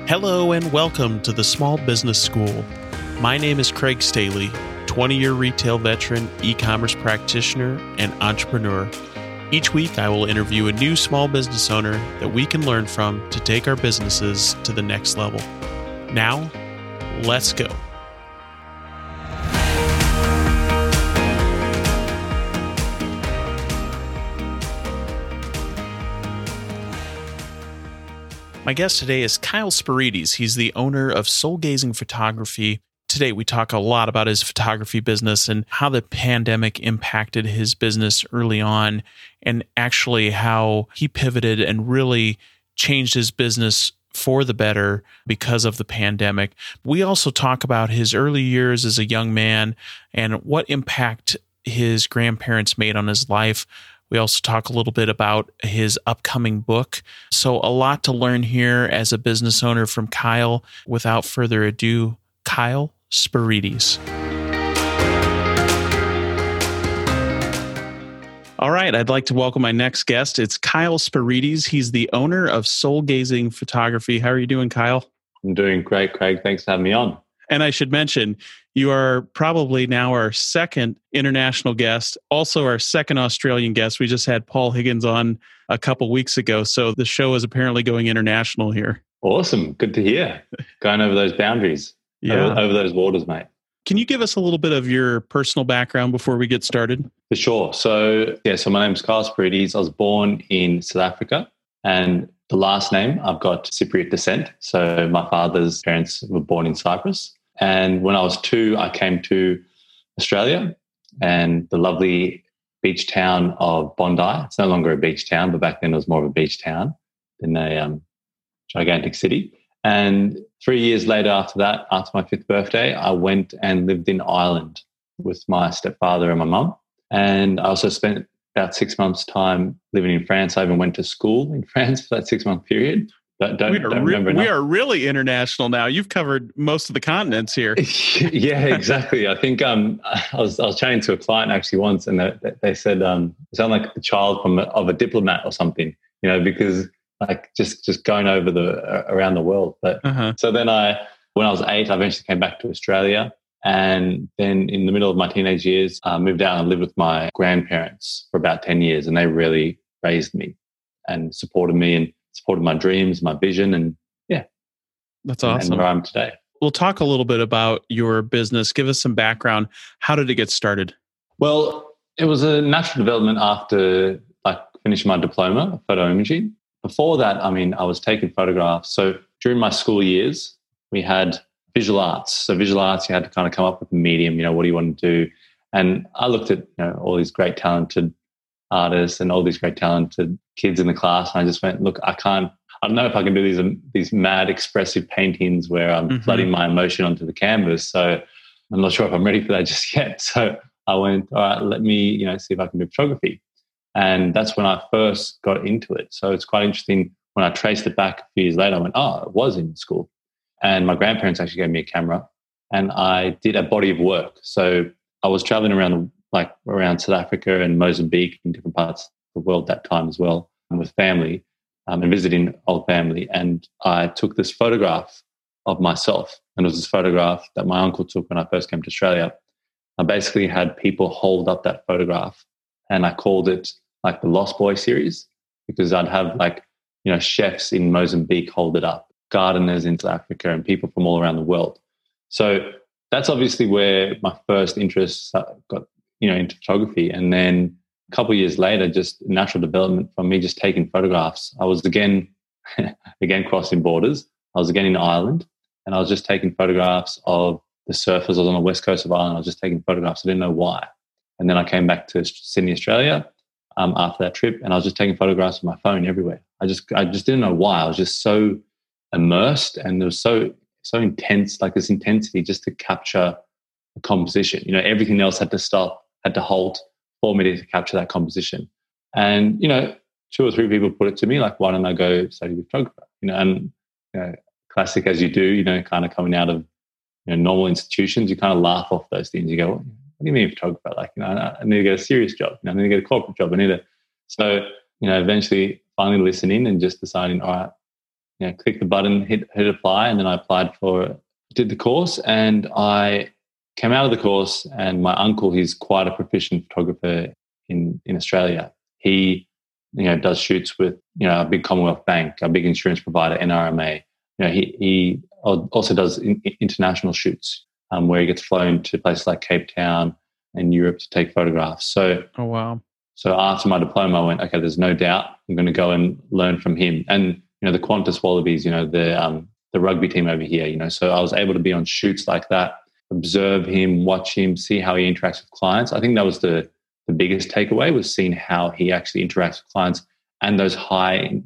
Hello and welcome to the Small Business School. My name is Craig Staley, 20-year retail veteran, e-commerce practitioner, and entrepreneur. Each week, I will interview a new small business owner that we can learn from to take our businesses to the next level. Now, let's go. My guest today is Kyle Spirides. He's the owner of Soul Gazing Photography. Today, we talk a lot about his photography business and how the pandemic impacted his business early on, and actually how he pivoted and really changed his business for the better because of the pandemic. We also talk about his early years as a young man and what impact his grandparents made on his life. We also talk a little bit about his upcoming book. So a lot to learn here as a business owner from Kyle. Without further ado, Kyle Spirides. All right, I'd like to welcome my next guest. It's Kyle Spirides. He's the owner of Soul Gazing Photography. How are you doing, Kyle? I'm doing great, Craig. Thanks for having me on. And I should mention, you are probably now our second international guest, also our second Australian guest. We just had Paul Higgins on a couple weeks ago, so the show is apparently going international here. Awesome. Good to hear. Going over those boundaries, over those waters, mate. Can you give us a little bit of your personal background before we get started? For sure. So my name's Kyle Spirides. I was born in South Africa, and the last name, I've got Cypriot descent. So my father's parents were born in Cyprus. And when I was 2, I came to Australia and the lovely beach town of Bondi. It's no longer a beach town, but back then it was more of a beach town than a gigantic city. And 3 years later after that, after my 5th birthday, I went and lived in Ireland with my stepfather and my mum. And I also spent about 6 months' time living in France. I even went to school in France for that 6-month period. We are really international now. You've covered most of the continents here. Yeah, exactly. I think I was chatting to a client actually once, and they said I sound like the child of a diplomat or something, because like just going over around the world. But So then when I was 8, I eventually came back to Australia, and then in the middle of my teenage years, I moved out and lived with my grandparents for about 10 years, and they really raised me and supported me and supported my dreams, my vision, and that's awesome. And where I'm today. We'll talk a little bit about your business. Give us some background. How did it get started? Well, it was a natural development after finishing my diploma of photo imaging. Before that, I was taking photographs. So during my school years, we had visual arts. So visual arts, you had to kind of come up with a medium. What do you want to do? And I looked at all these great talented artists and all these great talented kids in the class, and I just went, look, I don't know if I can do these mad expressive paintings where I'm flooding my emotion onto the canvas. So I'm not sure if I'm ready for that just yet. So I went, all right, let me see if I can do photography. And that's when I first got into it. So it's quite interesting. When I traced it back a few years later, I went, oh, it was in school. And my grandparents actually gave me a camera, and I did a body of work. So I was traveling around South Africa and Mozambique and different parts of the world that time as well, and with family and visiting old family. And I took this photograph of myself, and it was this photograph that my uncle took when I first came to Australia. I basically had people hold up that photograph, and I called it like the Lost Boy series, because I'd have chefs in Mozambique hold it up, gardeners in South Africa, and people from all around the world. So that's obviously where my first interest got into photography. And then a couple of years later, just natural development from me just taking photographs. I was again crossing borders. I was again in Ireland, and I was just taking photographs of the surfers. I was on the west coast of Ireland. I was just taking photographs. I didn't know why. And then I came back to Sydney, Australia after that trip, and I was just taking photographs with my phone everywhere. I just didn't know why. I was just so immersed, and there was so intense, like this intensity just to capture the composition. Everything else had to stop, had to halt for me to capture that composition. And 2 or 3 people put it to me, like, why don't I go study with photographer? And classic as you do, kind of coming out of normal institutions, you kind of laugh off those things. You go, what do you mean photographer? I need to get a serious job. I need to get a corporate job. So eventually finally listening and just deciding, all right, clicked the button, hit apply, and then I did the course, and I came out of the course. And my uncle, he's quite a proficient photographer in Australia. He does shoots with a big Commonwealth Bank, a big insurance provider, NRMA. He also does international shoots where he gets flown to places like Cape Town and Europe to take photographs. So, oh wow! So after my diploma, I went, okay, there's no doubt I'm going to go and learn from him. And the Qantas Wallabies, the rugby team over here. So I was able to be on shoots like that, observe him, watch him, see how he interacts with clients. I think that was the biggest takeaway, was seeing how he actually interacts with clients and those high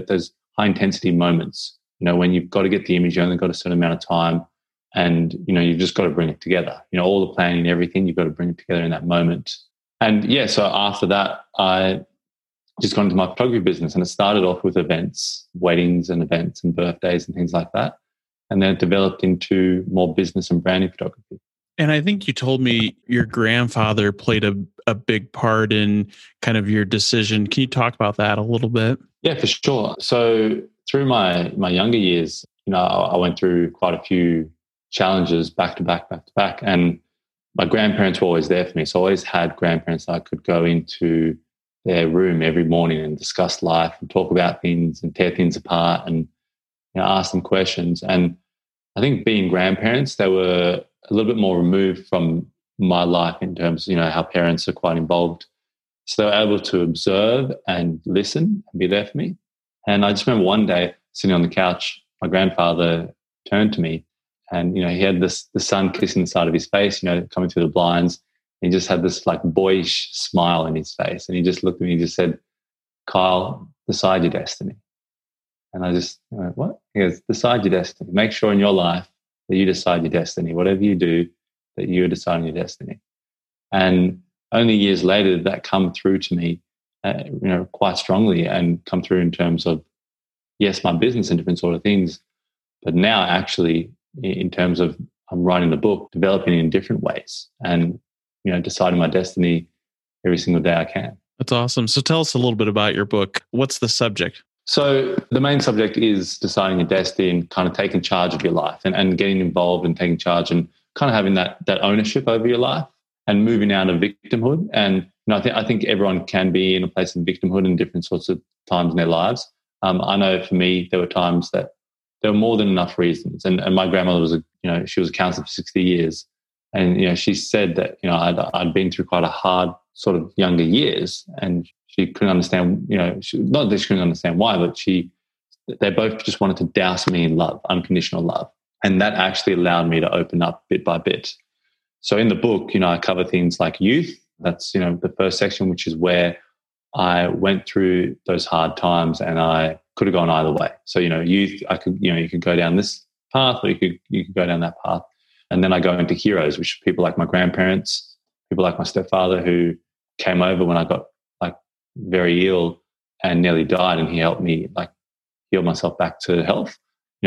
intensity moments. When you've got to get the image, you only got a certain amount of time, and you've just got to bring it together. All the planning and everything, you've got to bring it together in that moment. And so after that, I just got into my photography business, and it started off with events, weddings and events and birthdays and things like that. And then it developed into more business and branding photography. And I think you told me your grandfather played a big part in kind of your decision. Can you talk about that a little bit? Yeah, for sure. So through my younger years, I went through quite a few challenges back to back. And my grandparents were always there for me. So I always had grandparents that I could go into their room every morning and discuss life and talk about things and tear things apart and ask them questions. And I think being grandparents, they were a little bit more removed from my life in terms of, how parents are quite involved. So they were able to observe and listen and be there for me. And I just remember one day sitting on the couch, my grandfather turned to me and, he had the sun kissing the side of his face, coming through the blinds. He just had this like boyish smile in his face. And he just looked at me and just said, "Kyle, decide your destiny." And I just went, "What?" He goes, "Decide your destiny. Make sure in your life that you decide your destiny. Whatever you do, that you're deciding your destiny." And only years later did that come through to me, quite strongly, and come through in terms of, yes, my business and different sort of things, but now actually in terms of I'm writing the book, developing it in different ways, and deciding my destiny every single day I can. That's awesome. So tell us a little bit about your book. What's the subject? So the main subject is deciding your destiny and kind of taking charge of your life and getting involved and taking charge and kind of having that ownership over your life and moving out of victimhood. And I think everyone can be in a place of victimhood in different sorts of times in their lives. I know for me, there were times that there were more than enough reasons. And my grandmother was she was a counsellor for 60 years. And, she said that, I'd been through quite a hard sort of younger years, and she couldn't understand, not that she couldn't understand why, but they both just wanted to douse me in love, unconditional love. And that actually allowed me to open up bit by bit. So in the book, I cover things like youth. That's, the first section, which is where I went through those hard times and I could have gone either way. So, youth, I could, you could go down this path or you could go down that path. And then I go into heroes, which are people like my grandparents, people like my stepfather who came over when I got like very ill and nearly died, and he helped me like heal myself back to health.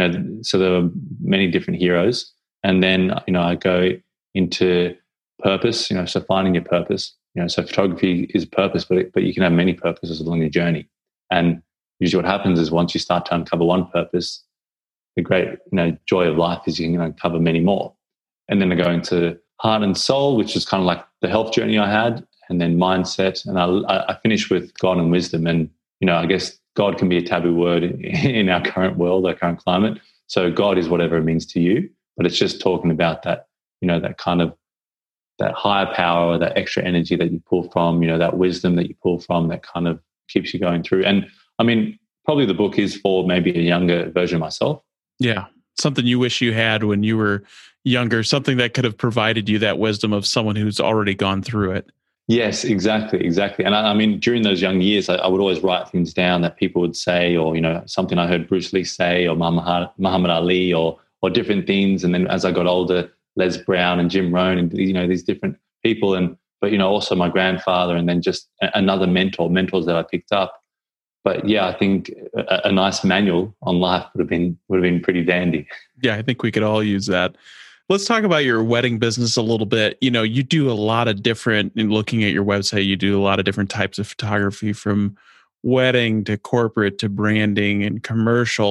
So there were many different heroes. And then, I go into purpose, so finding your purpose. So photography is purpose, but you can have many purposes along your journey. And usually what happens is once you start to uncover one purpose, the great, joy of life is you can uncover many more. And then I go into heart and soul, which is kind of like the health journey I had, and then mindset. And I finish with God and wisdom. And, I guess God can be a taboo word in our current world, our current climate. So God is whatever it means to you, but it's just talking about that, that kind of that higher power, or that extra energy that you pull from, that wisdom that you pull from, that kind of keeps you going through. And I mean, probably the book is for maybe a younger version of myself. Yeah. Something you wish you had when you were younger, something that could have provided you that wisdom of someone who's already gone through it. Yes, exactly. And I mean, during those young years, I would always write things down that people would say, or, something I heard Bruce Lee say, or Muhammad Ali, or different things. And then as I got older, Les Brown and Jim Rohn and, these different people. But also my grandfather, and then just another mentors that I picked up. But yeah, I think a nice manual on life would have been pretty dandy. Yeah, I think we could all use that. Let's talk about your wedding business a little bit. You do a lot of different, in looking at your website, you do a lot of different types of photography, from wedding to corporate to branding and commercial.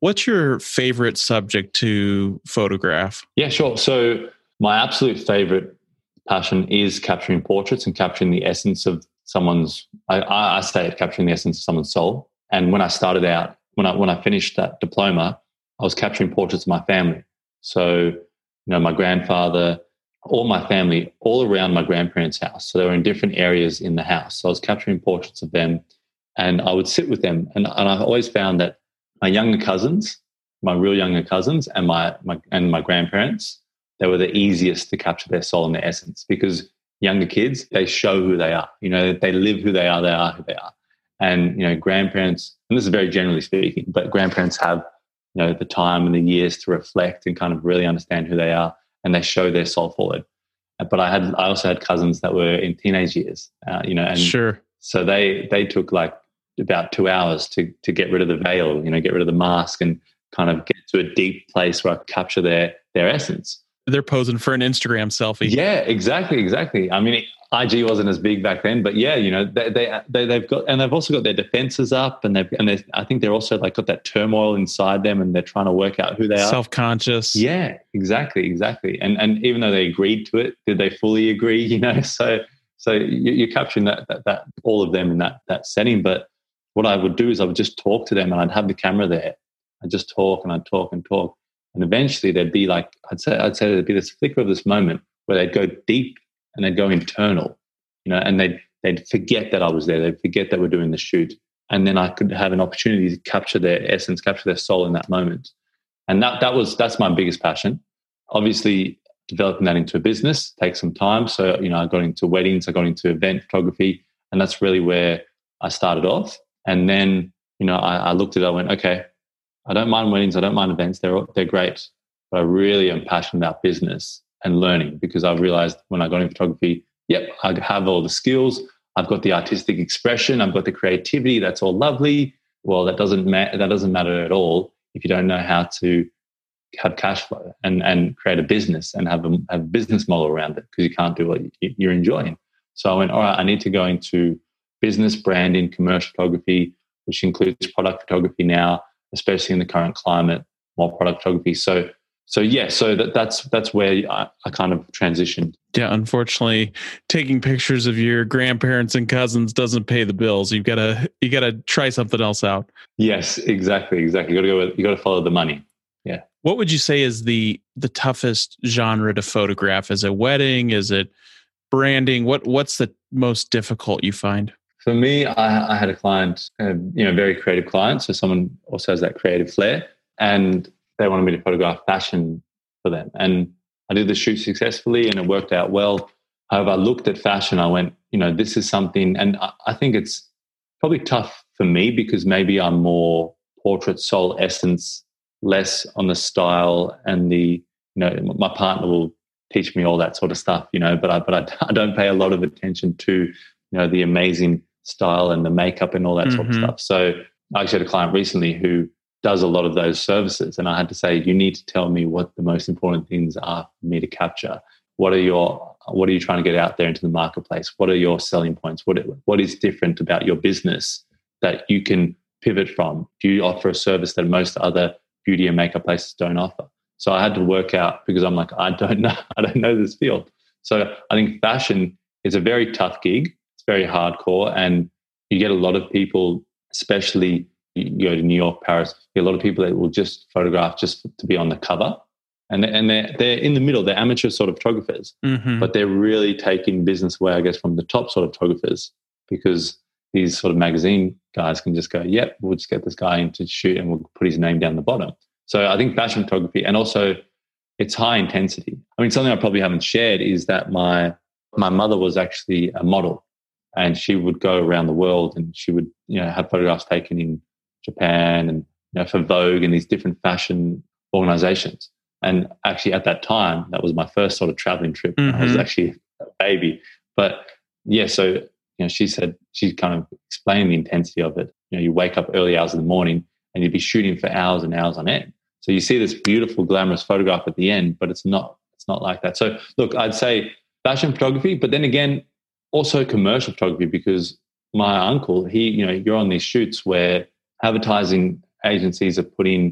What's your favorite subject to photograph? Yeah, sure. So my absolute favorite passion is capturing portraits and capturing the essence of someone's, I say it, capturing the essence of someone's soul. And when I started out, when I finished that diploma, I was capturing portraits of my family. So, my grandfather, all my family, all around my grandparents' house. So they were in different areas in the house. So I was capturing portraits of them, and I would sit with them. And I've always found that my younger cousins, my real younger cousins, and my grandparents, they were the easiest to capture their soul and their essence, because younger kids, they show who they are. They live who they are who they are. And, grandparents, and this is very generally speaking, but grandparents have, the time and the years to reflect and kind of really understand who they are, and they show their soul forward. But I also had cousins that were in teenage years, and sure. So they took like about 2 hours to get rid of the veil, get rid of the mask, and kind of get to a deep place where I could capture their essence. They're posing for an Instagram selfie. Yeah, exactly. I mean, IG wasn't as big back then, but yeah, they've got, and they've also got their defenses up, and I think they're also like got that turmoil inside them, and they're trying to work out who they are. Self-conscious. Yeah, exactly. And even though they agreed to it, did they fully agree? So you're capturing that all of them in that setting. But what I would do is I would just talk to them, and I'd have the camera there. I'd just talk, and I'd talk and talk. And eventually there'd be like, I'd say there'd be this flicker of this moment where they'd go deep and they'd go internal, and they'd forget that I was there. They'd forget that we're doing the shoot. And then I could have an opportunity to capture their essence, capture their soul in that moment. And that's my biggest passion. Obviously, developing that into a business takes some time. So, I got into weddings, I got into event photography, and that's really where I started off. And then, I looked at it, I went, okay, I don't mind weddings, I don't mind events, they're great. But I really am passionate about business and learning, because I've realized when I got into photography, I have all the skills, I've got the artistic expression, I've got the creativity, that's all lovely. Well, that doesn't matter at all if you don't know how to have cash flow and create a business and have a business model around it, because you can't do what you're enjoying. So I went, all right, I need to go into business branding, commercial photography, which includes product photography now, especially in the current climate, more product photography. So that's where I kind of transitioned. Yeah, unfortunately, taking pictures of your grandparents and cousins doesn't pay the bills. You gotta try something else out. Yes, exactly. You gotta follow the money. Yeah. What would you say is the toughest genre to photograph? Is it wedding? Is it branding? What's the most difficult you find? For me, I had a client, very creative client. So someone also has that creative flair, and they wanted me to photograph fashion for them. And I did the shoot successfully, and it worked out well. However, I looked at fashion, I went, this is something, and I think it's probably tough for me because maybe I'm more portrait, soul, essence, less on the style, and my partner will teach me all that sort of stuff, but I don't pay a lot of attention to, the amazing style and the makeup and all that sort of stuff. So I actually had a client recently who does a lot of those services, and I had to say, you need to tell me what the most important things are for me to capture. What are you trying to get out there into the marketplace? What are your selling points? What is different about your business that you can pivot from? Do you offer a service that most other beauty and makeup places don't offer? So I had to work out, because I'm like, I don't know this field. So I think fashion is a very tough gig. It's very hardcore, and you get a lot of people, especially you go to New York, Paris, you get a lot of people that will just photograph just to be on the cover. And they're in the middle, they're amateur sort of photographers, but they're really taking business away, I guess, from the top sort of photographers, because these sort of magazine guys can just go, yep, we'll just get this guy in to shoot and we'll put his name down the bottom. So I think fashion photography, and also it's high intensity. I mean, something I probably haven't shared is that my mother was actually a model, and she would go around the world, and she would, have photographs taken in Japan and, for Vogue and these different fashion organizations. And actually at that time, that was my first sort of traveling trip. I was actually a baby. But yeah, so, she said, she kind of explained the intensity of it. You wake up early hours in the morning and you'd be shooting for hours and hours on end. So you see this beautiful, glamorous photograph at the end, but it's not like that. So look, I'd say fashion photography, but then again, also commercial photography, because my uncle, you're on these shoots where advertising agencies are putting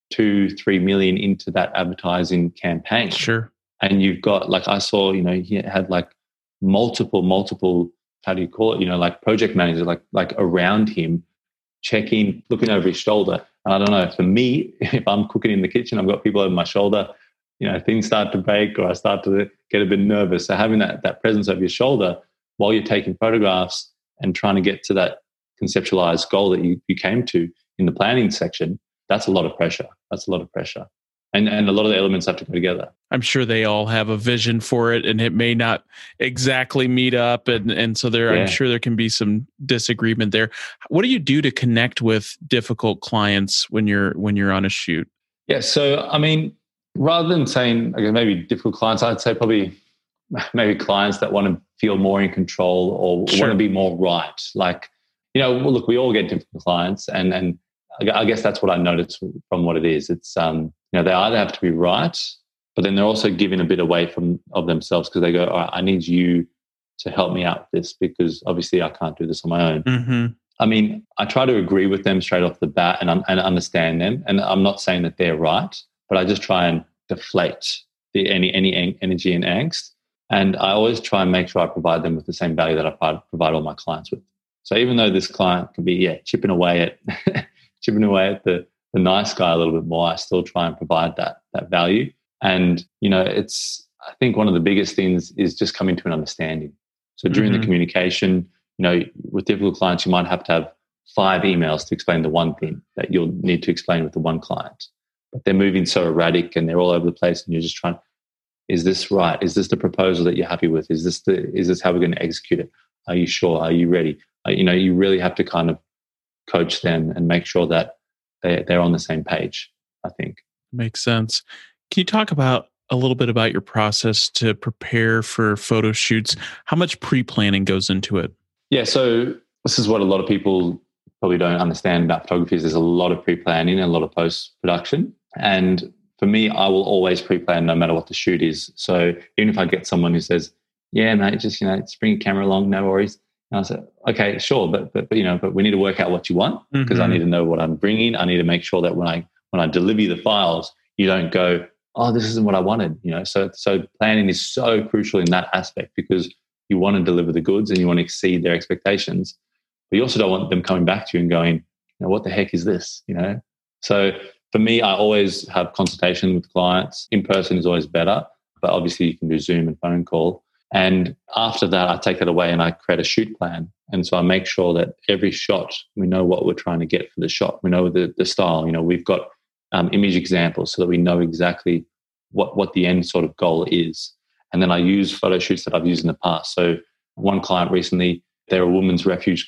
2-3 million into that advertising campaign. Sure. And you've got, like, I saw, he had like multiple, how do you call it? Like project managers, like around him, checking, looking over his shoulder. And I don't know, for me, if I'm cooking in the kitchen, I've got people over my shoulder, things start to break or I start to get a bit nervous. So having that presence over your shoulder while you're taking photographs and trying to get to that conceptualized goal that you came to in the planning section, that's a lot of pressure. And a lot of the elements have to go together. I'm sure they all have a vision for it, and it may not exactly meet up. And so I'm sure there can be some disagreement there. What do you do to connect with difficult clients when you're on a shoot? Yeah. So, I mean, rather than saying, okay, maybe difficult clients, I'd say probably maybe clients that want to feel more in control or want to be more right. Like, look, we all get difficult clients, and I guess that's what I noticed from what it is. It's, they either have to be right, but then they're also giving a bit away of themselves because they go, all right, I need you to help me out with this because obviously I can't do this on my own. Mm-hmm. I mean, I try to agree with them straight off the bat and understand them. And I'm not saying that they're right, but I just try and deflate any energy and angst. And I always try and make sure I provide them with the same value that I provide all my clients with. So even though this client can be chipping away at the nice guy a little bit more, I still try and provide that value. And I think one of the biggest things is just coming to an understanding. So during the communication, with difficult clients, you might have to have 5 emails to explain the one thing that you'll need to explain with the one client. But they're moving so erratic and they're all over the place, and you're just trying, is this right? Is this the proposal that you're happy with? Is this how we're going to execute it? Are you sure? Are you ready? You really have to kind of coach them and make sure that they're on the same page, I think. Makes sense. Can you talk about a little bit about your process to prepare for photo shoots? How much pre-planning goes into it? Yeah, so this is what a lot of people probably don't understand about photography is there's a lot of pre-planning and a lot of post-production. And for me, I will always pre-plan no matter what the shoot is. So even if I get someone who says, yeah, mate, just, just bring your camera along, no worries. And I said, okay, sure, but we need to work out what you want because I need to know what I'm bringing. I need to make sure that when I deliver you the files, you don't go, oh, this isn't what I wanted. So planning is so crucial in that aspect because you want to deliver the goods and you want to exceed their expectations, but you also don't want them coming back to you and going, what the heck is this? So for me, I always have consultation with clients. In person is always better, but obviously you can do Zoom and phone call. And after that, I take that away and I create a shoot plan. And so I make sure that every shot, we know what we're trying to get for the shot. We know the style. We've got image examples so that we know exactly what the end sort of goal is. And then I use photo shoots that I've used in the past. So one client recently, they're a women's refuge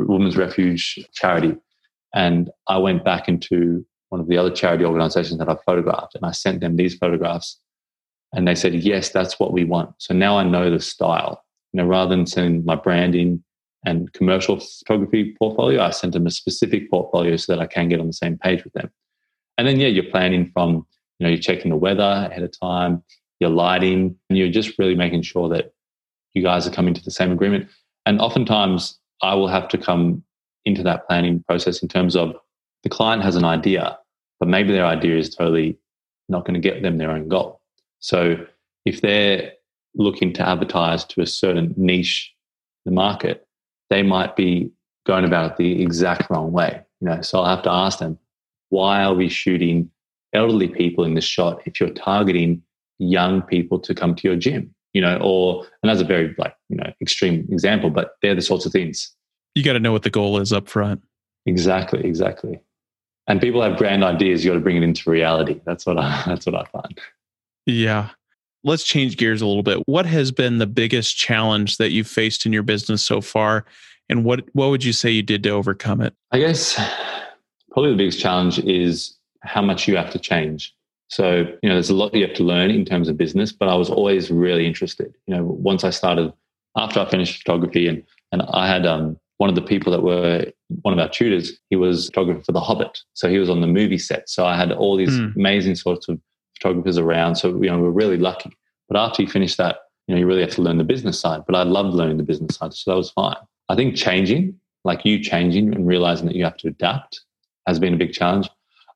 charity. And I went back into one of the other charity organizations that I've photographed and I sent them these photographs. And they said, yes, that's what we want. So now I know the style. Rather than sending my branding and commercial photography portfolio, I sent them a specific portfolio so that I can get on the same page with them. And then, you're planning from, you're checking the weather ahead of time, your lighting, and you're just really making sure that you guys are coming to the same agreement. And oftentimes I will have to come into that planning process in terms of the client has an idea, but maybe their idea is totally not going to get them their own goal. So if they're looking to advertise to a certain niche in the market, they might be going about it the exact wrong way. So I'll have to ask them, why are we shooting elderly people in this shot if you're targeting young people to come to your gym? And that's a very extreme example, but they're the sorts of things. You got to know what the goal is up front. Exactly. And people have grand ideas. You got to bring it into reality. That's what I find. Yeah. Let's change gears a little bit. What has been the biggest challenge that you've faced in your business so far? And what would you say you did to overcome it? I guess probably the biggest challenge is how much you have to change. So, there's a lot you have to learn in terms of business, but I was always really interested. Once I started, after I finished photography and I had one of the people that were one of our tutors, he was a photographer for The Hobbit. So he was on the movie set. So I had all these amazing sorts of photographers around. So, we're really lucky. But after you finish that, you really have to learn the business side. But I loved learning the business side. So that was fine. I think changing and realizing that you have to adapt has been a big challenge.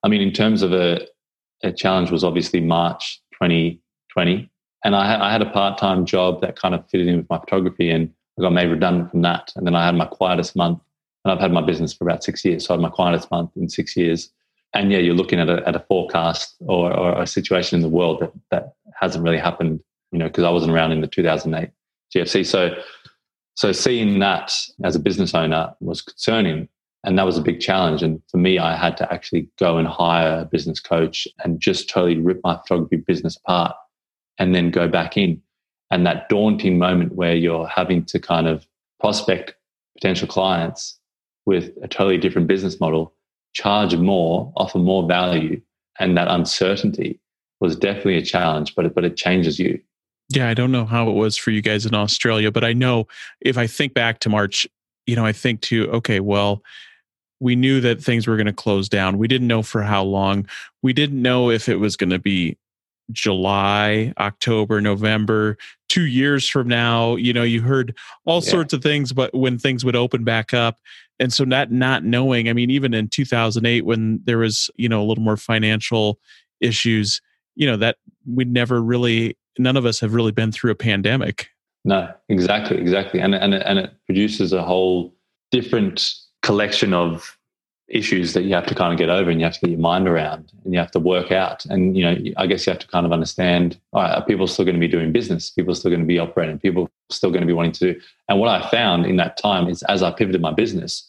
I mean, in terms of a challenge was obviously March 2020. And I had a part-time job that kind of fitted in with my photography, and I got made redundant from that. And then I had my quietest month, and I've had my business for about 6 years. So I had my quietest month in 6 years. And yeah, you're looking at a forecast or a situation in the world that hasn't really happened, because I wasn't around in the 2008 GFC. So seeing that as a business owner was concerning, and that was a big challenge. And for me, I had to actually go and hire a business coach and just totally rip my photography business apart and then go back in. And that daunting moment where you're having to kind of prospect potential clients with a totally different business model, charge more, offer more value, and that uncertainty was definitely a challenge, but it changes you. Yeah, I don't know how it was for you guys in Australia, but I know if I think back to March, I think to, okay, well, we knew that things were going to close down. We didn't know for how long. We didn't know if it was going to be July, October, November, 2 years from now. You heard all sorts of things, but when things would open back up. And so not knowing, I mean, even in 2008, when there was, a little more financial issues, that none of us have really been through a pandemic. No, exactly. And it produces a whole different collection of issues that you have to kind of get over, and you have to get your mind around, and you have to work out. And, I guess you have to kind of understand, all right, are people still going to be doing business? People are still going to be operating? People are still going to be wanting to do? And what I found in that time is, as I pivoted my business,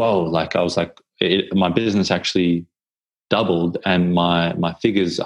my business actually doubled, and my figures,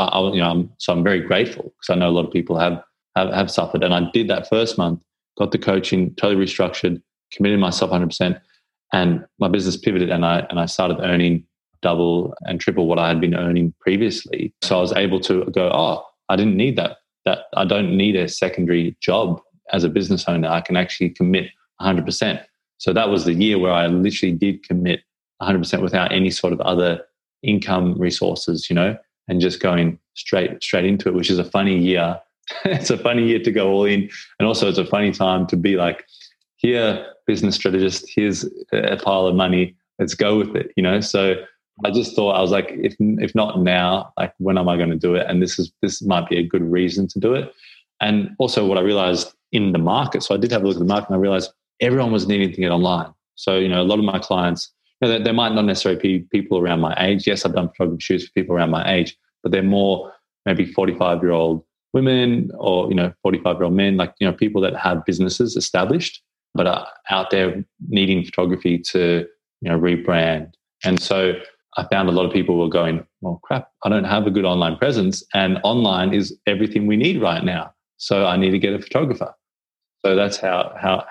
so I'm very grateful, because I know a lot of people have suffered. And I did that first month, got the coaching, totally restructured, committed myself 100%, and my business pivoted, and I started earning double and triple what I had been earning previously. So I was able to go, I didn't need that I don't need a secondary job as a business owner. I can actually commit 100%. So that was the year where I literally did commit 100% without any sort of other income resources, and just going straight into it, which is a funny year. It's a funny year to go all in. And also it's a funny time to be like, here, business strategist, here's a pile of money, let's go with it, So I just thought, I was like, if not now, like, when am I going to do it? And this might be a good reason to do it. And also what I realized in the market, so I did have a look at the market, and I realized everyone was needing to get online. So, a lot of my clients, they might not necessarily be people around my age. Yes, I've done photography shoots for people around my age, but they're more maybe 45-year-old women or, 45-year-old men, like, people that have businesses established, but are out there needing photography to, rebrand. And so I found a lot of people were going, well, crap, I don't have a good online presence, and online is everything we need right now. So I need to get a photographer. So that's how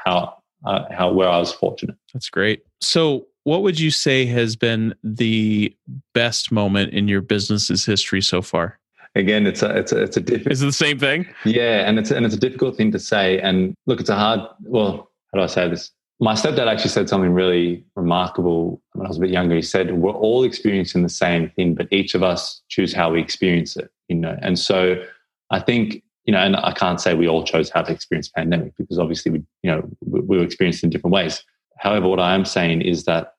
where I was fortunate. That's great. So what would you say has been the best moment in your business's history so far? Again, it's a difficult. Is it the same thing? Yeah, and it's a difficult thing to say. And look, it's a hard. Well, how do I say this? My stepdad actually said something really remarkable when I was a bit younger. He said, "We're all experiencing the same thing, but each of us choose how we experience it." And so I think, and I can't say we all chose how to experience pandemic, because obviously we were experienced in different ways. However, what I am saying is that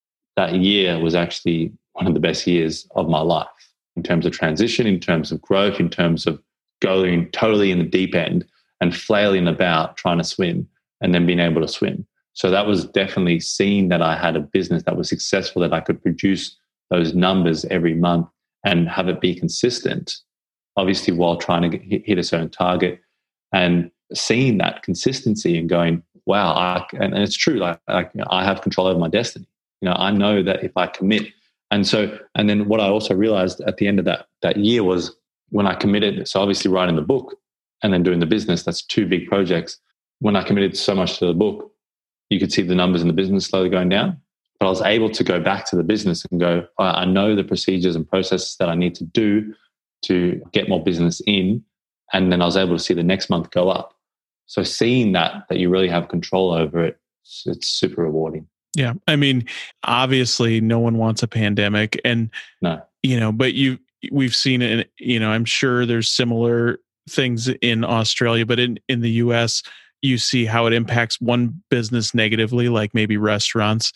year was actually one of the best years of my life, in terms of transition, in terms of growth, in terms of going totally in the deep end and flailing about trying to swim, and then being able to swim. So that was definitely seeing that I had a business that was successful, that I could produce those numbers every month and have it be consistent, obviously while trying to hit a certain target, and seeing that consistency and going, wow, and it's true, like I have control over my destiny. I know that if I commit. And then what I also realized at the end of that year was, when I committed, so obviously writing the book and then doing the business, that's two big projects. When I committed so much to the book, you could see the numbers in the business slowly going down. But I was able to go back to the business and go, I know the procedures and processes that I need to do to get more business in. And then I was able to see the next month go up. So seeing that you really have control over it, it's super rewarding. Yeah. I mean, obviously no one wants a pandemic, and, no, but we've seen it, I'm sure there's similar things in Australia, but in the US, you see how it impacts one business negatively, like maybe restaurants.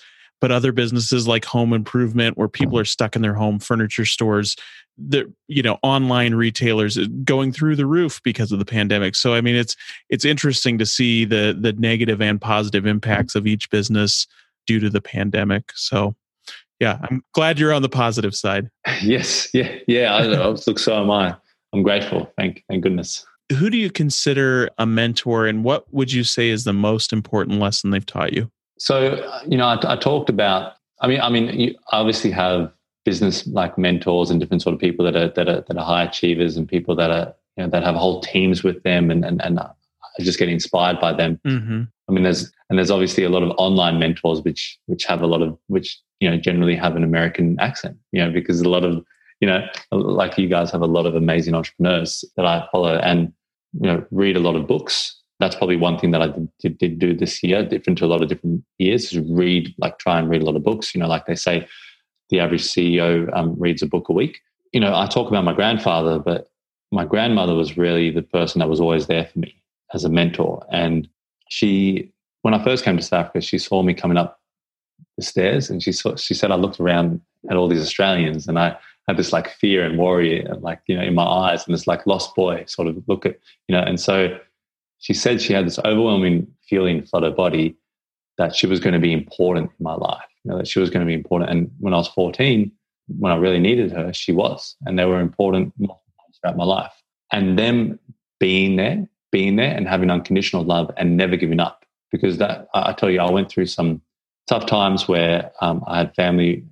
But other businesses like home improvement, where people are stuck in their home, furniture stores, the online retailers going through the roof because of the pandemic. So I mean, it's interesting to see the negative and positive impacts of each business due to the pandemic. So yeah, I'm glad you're on the positive side. Yes, yeah. Look, so am I. I'm grateful. Thank goodness. Who do you consider a mentor, and what would you say is the most important lesson they've taught you? So, I talked about. You obviously have business like mentors and different sort of people that are high achievers and people that are that have whole teams with them and are just get inspired by them. Mm-hmm. I mean, there's obviously a lot of online mentors which have a lot of generally have an American accent. Because a lot of like you guys have a lot of amazing entrepreneurs that I follow and read a lot of books. That's probably one thing that I did do this year, different to a lot of different years, is try and read a lot of books. Like they say, the average CEO reads a book a week. I talk about my grandfather, but my grandmother was really the person that was always there for me as a mentor. And when I first came to South Africa, she saw me coming up the stairs, and she said I looked around at all these Australians, and I had this like fear and worry, and in my eyes, and this like lost boy sort of look at and so she said she had this overwhelming feeling flood her body that she was going to be important in my life, that she was going to be important. And when I was 14, when I really needed her, she was, and they were important throughout my life. And them being there and having unconditional love and never giving up, because that I tell you, I went through some tough times where I had family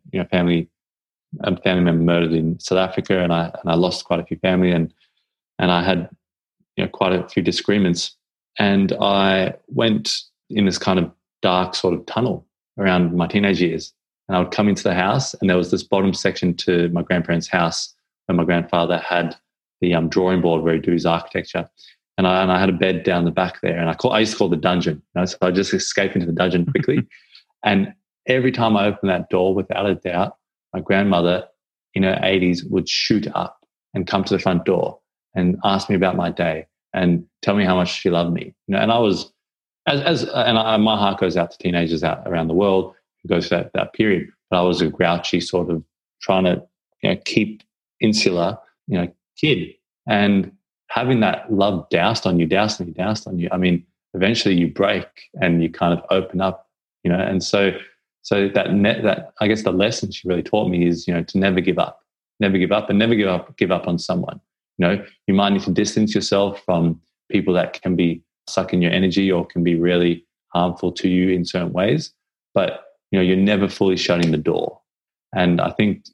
member murdered in South Africa, and I lost quite a few family, and I had quite a few disagreements, and I went in this kind of dark sort of tunnel around my teenage years, and I would come into the house, and there was this bottom section to my grandparents' house where my grandfather had the drawing board where he do his architecture, and I had a bed down the back there, and I used to call it the dungeon. So I just escape into the dungeon quickly, and every time I opened that door, without a doubt, my grandmother in her 80s would shoot up and come to the front door and ask me about my day and tell me how much she loved me. And I was, my heart goes out to teenagers out around the world who goes through that period. But I was a grouchy sort of trying to keep insular kid, and having that love doused on you. I mean, eventually you break and you kind of open up, and so that I guess the lesson she really taught me is, to never give up, and never give up on someone. You might need to distance yourself from people that can be sucking your energy or can be really harmful to you in certain ways, but you're never fully shutting the door. And I think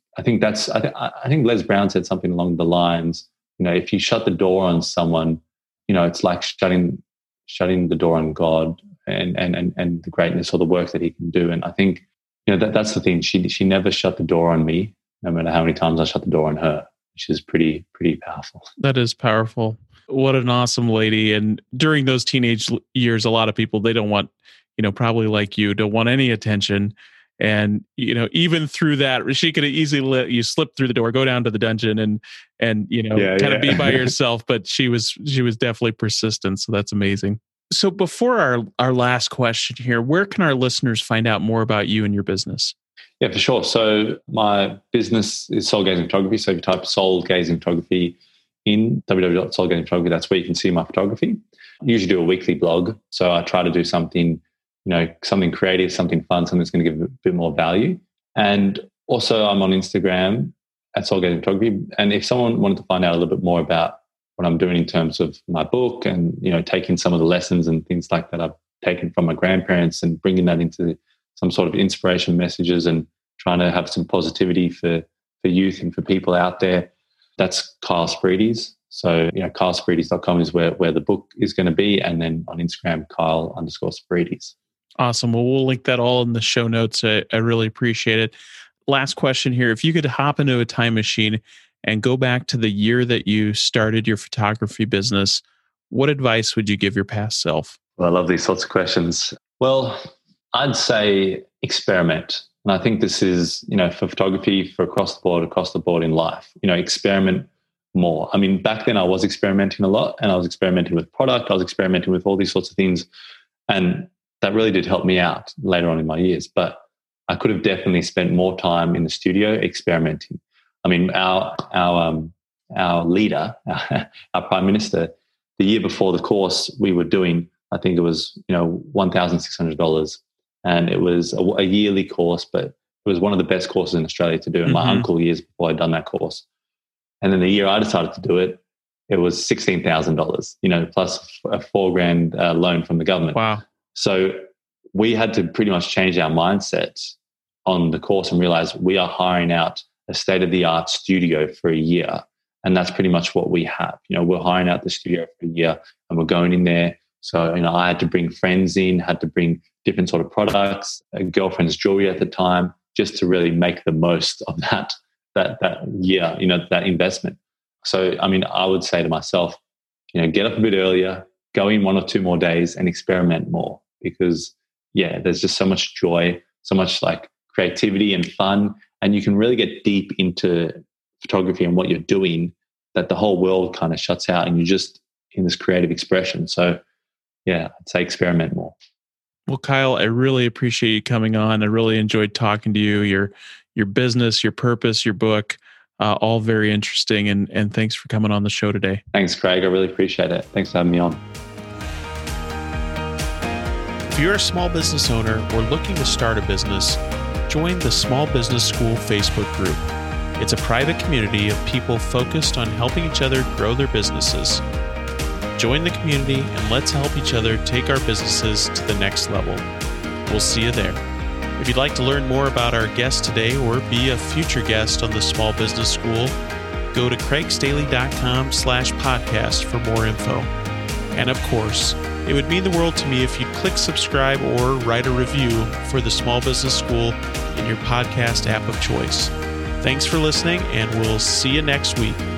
Les Brown said something along the lines, if you shut the door on someone, it's like shutting the door on God and the greatness or the work that he can do. And I think that's the thing. She never shut the door on me, no matter how many times I shut the door on her, which is pretty powerful. That is powerful. What an awesome lady. And during those teenage years, a lot of people, they don't want, probably like you, don't want any attention. And, even through that, she could have easily let you slip through the door, go down to the dungeon and kind of be by yourself. But she was definitely persistent. So that's amazing. So before our last question here, where can our listeners find out more about you and your business? Yeah, for sure. So my business is Soul Gazing Photography. So if you type Soul Gazing Photography in www.soulgazingphotography, that's where you can see my photography. I usually do a weekly blog. So I try to do something, something creative, something fun, something that's going to give a bit more value. And also I'm on Instagram at Soul Gazing Photography. And if someone wanted to find out a little bit more about what I'm doing in terms of my book and, taking some of the lessons and things like that I've taken from my grandparents and bringing that into some sort of inspiration messages and trying to have some positivity for youth and for people out there, that's Kyle Spirides. So, kylespirides.com is where the book is going to be. And then on Instagram, Kyle_Spirides. Awesome. Well, we'll link that all in the show notes. I really appreciate it. Last question here. If you could hop into a time machine and go back to the year that you started your photography business, what advice would you give your past self? Well, I love these sorts of questions. Well, I'd say experiment. And I think this is, for photography, for across the board in life, experiment more. I mean, back then I was experimenting a lot, and I was experimenting with product. I was experimenting with all these sorts of things. And that really did help me out later on in my years. But I could have definitely spent more time in the studio experimenting. I mean, our leader, our prime minister, the year before the course we were doing, I think it was $1,600, and it was a yearly course, but it was one of the best courses in Australia to do. And my uncle, years before, had done that course. And then the year I decided to do it, it was $16,000, plus a $4,000 loan from the government. Wow. So we had to pretty much change our mindset on the course and realize we are hiring out a state-of-the-art studio for a year. And that's pretty much what we have. We're hiring out the studio for a year and we're going in there. So, I had to bring friends in, had to bring different sort of products, a girlfriend's jewelry at the time, just to really make the most of that year, that investment. So, I would say to myself, get up a bit earlier, go in 1 or 2 more days and experiment more, because there's just so much joy, so much like creativity and fun. And you can really get deep into photography and what you're doing that the whole world kind of shuts out and you're just in this creative expression. So I'd say experiment more. Well, Kyle, I really appreciate you coming on. I really enjoyed talking to you, your business, your purpose, your book, all very interesting. And thanks for coming on the show today. Thanks, Craig. I really appreciate it. Thanks for having me on. If you're a small business owner or looking to start a business, join the Small Business School Facebook group. It's a private community of people focused on helping each other grow their businesses. Join the community and let's help each other take our businesses to the next level. We'll see you there. If you'd like to learn more about our guest today or be a future guest on the Small Business School, go to craigsdaily.com/podcast for more info. And of course, it would mean the world to me if you'd click subscribe or write a review for the Small Business School in your podcast app of choice. Thanks for listening, and we'll see you next week.